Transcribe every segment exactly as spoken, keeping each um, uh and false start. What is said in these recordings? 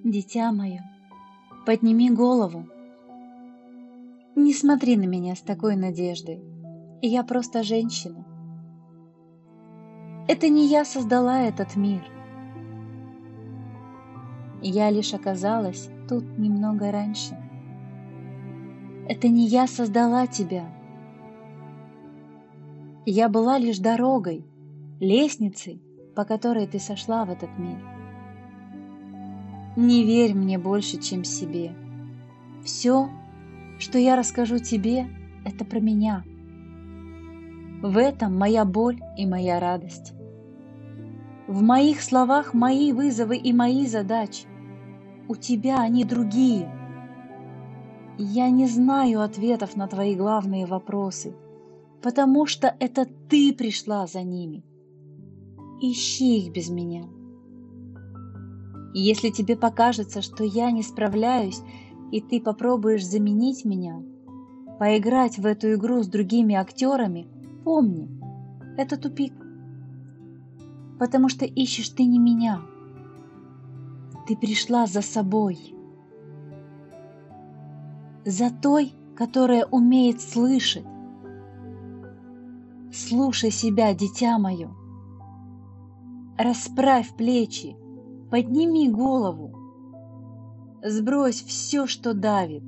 Дитя мое, подними голову. Не смотри на меня с такой надеждой. Я просто женщина. Это не я создала этот мир. Я лишь оказалась тут немного раньше. Это не я создала тебя. Я была лишь дорогой, лестницей, по которой ты сошла в этот мир. Не верь мне больше, чем себе. Все, что я расскажу тебе, это про меня. В этом моя боль и моя радость. В моих словах мои вызовы и мои задачи. У тебя они другие. Я не знаю ответов на твои главные вопросы, потому что это ты пришла за ними. Ищи их без меня. Если тебе покажется, что я не справляюсь, и ты попробуешь заменить меня, поиграть в эту игру с другими актерами, помни, это тупик. Потому что ищешь ты не меня. Ты пришла за собой. За той, которая умеет слышать. Слушай себя, дитя мое. Расправь плечи, подними голову. Сбрось все, что давит.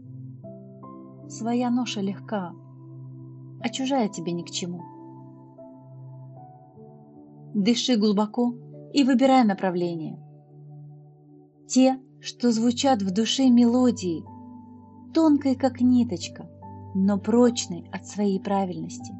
Своя ноша легка, а чужая тебе ни к чему. Дыши глубоко и выбирай направление. Те, что звучат в душе мелодии, тонкой как ниточка, но прочной от своей правильности.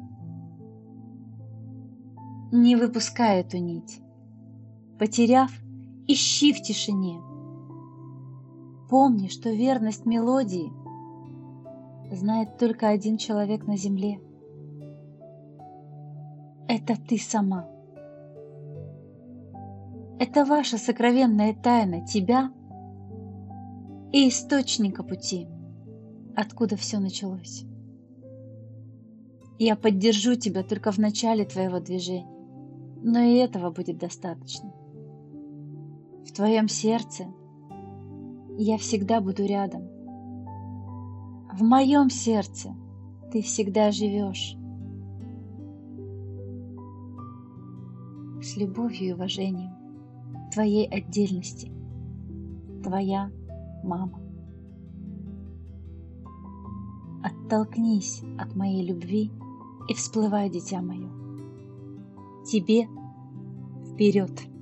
Не выпускай эту нить. Потеряв, ищи в тишине. Помни, что верность мелодии знает только один человек на земле. Это ты сама. Это ваша сокровенная тайна тебя и источника пути, откуда все началось. Я поддержу тебя только в начале твоего движения, но и этого будет достаточно. В твоем сердце я всегда буду рядом. В моем сердце ты всегда живешь. С любовью и уважением твоей отдельности, твоя мама. Оттолкнись от моей любви и всплывай, дитя мое. Тебе вперед!